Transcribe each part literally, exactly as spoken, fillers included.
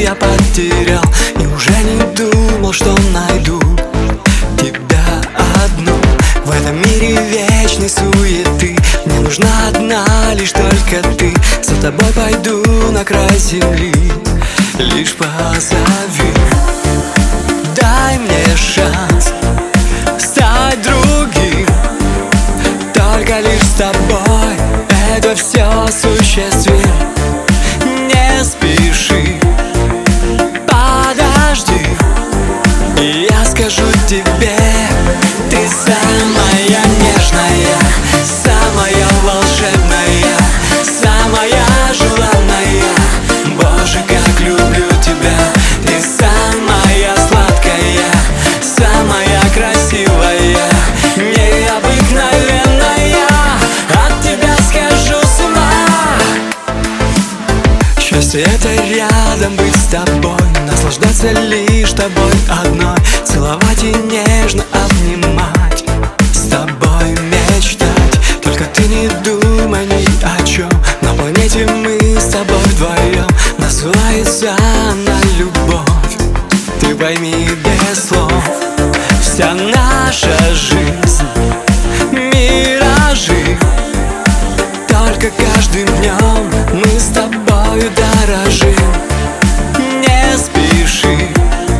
я потерял. Неужели думал, что найду тебя одну в этом мире вечной суеты? Мне нужна одна, лишь только ты. За тобой пойду на край земли, лишь позови. Дай мне шанс стать другим, только лишь с тобой это все осуществим. Не спеши, подожди, я скажу тебе, ты самая нежная, самая волшебная, самая желанная. Боже, как люблю тебя, ты самая сладкая, самая красивая, необыкновенная. От тебя схожу с ума. Счастье — это рядом быть с тобой, наслаждаться лишь тобой одной, целовать и нежно обнимать, с тобой мечтать. Только ты не думай ни о чем, на планете мы с тобой вдвоем. Называется она любовь, ты пойми без слов. Вся наша жизнь — миражи, только каждым днем мы с тобою дорожим. Не спеши,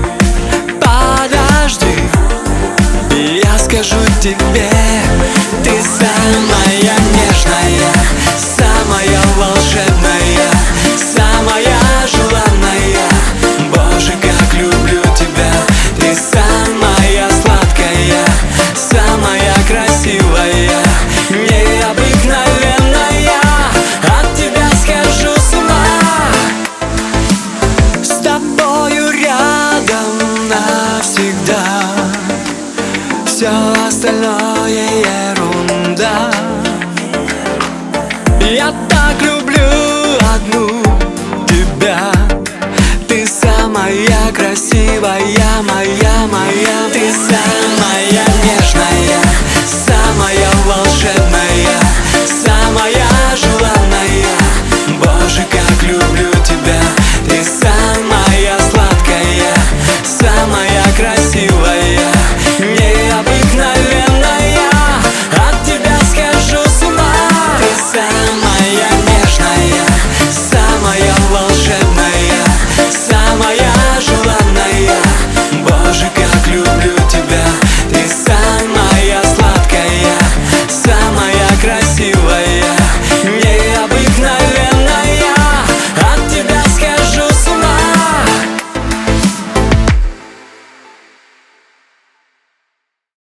подожди, я скажу тебе, ты самая нежная, самая волшебная, самая желанная. Боже, как люблю тебя, ты самая сладкая, самая красивая, необыкновенная. От тебя схожу с ума. С тобою рядом навсегда, все остальное ерунда. Я так люблю одну тебя, ты самая красивая, моя, моя, ты самая